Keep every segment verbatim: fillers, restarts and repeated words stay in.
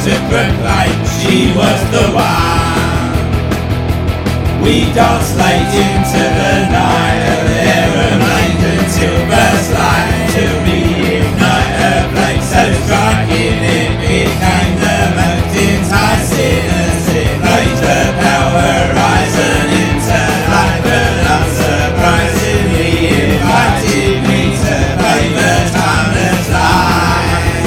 to proclaim she was the one. We danced late into the night, and there remained until first light, till we ignite a flame so striking it became the most enticing as it blazed upon horizon into light, but unsurprisingly invited me to play the timeless light.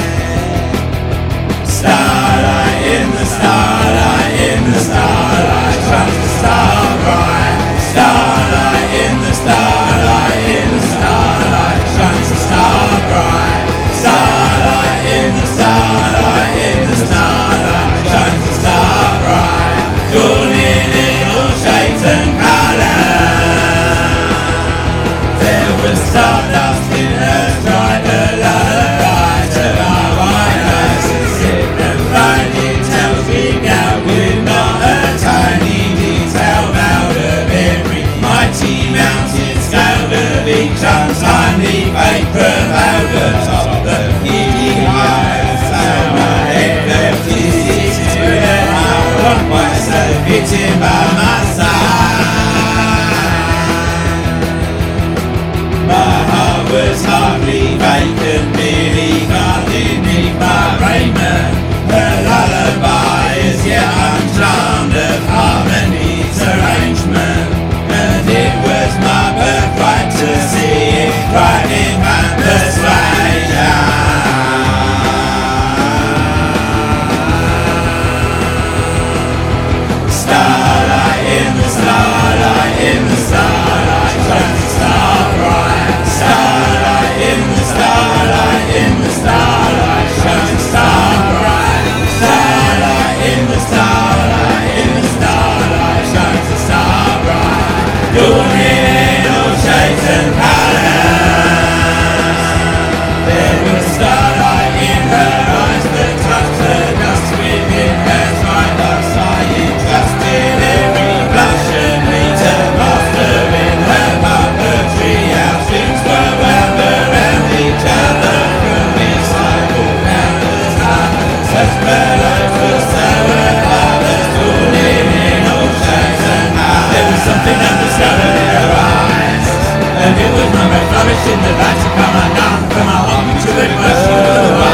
Starlight in the starlight in the starlight shines the star bright. Starlight in the starlight in the starlight shines the star bright. Starlight in the starlight in the starlight shines the star bright. Dawning in all shades and colours. There was stardust in her stride, a lullaby to our eyes. Sit and find it tells me out with not a tiny detail out of every mighty mountain scaled of each untimely fate prevailed atop the giddy heights. So my head left his to the hour on my soul, hitting by my side. My heart was hardly vacant, merely guarded beneath my raiment. Her lullaby is yet uncharmed of harmony's arrangement, and it was my birthright to see it right in my persuasion. Starlight in the starlight in the starlight shines the star bright. Starlight in the starlight in the starlight shines the star bright. Starlight in the starlight in the starlight shines the star bright. Dawning in all shades and colours. There was starlight in her eyes that touched the dust within her time. Lost I in trust in every blush and meter, master in her puppetry. Our strings were wound around each other from inside all countless others. Such bellows were so above us, dawning in all shades and colours. There was something undiscovered in her eyes, and it was my most flourishing the light to come undone from our home to the question of the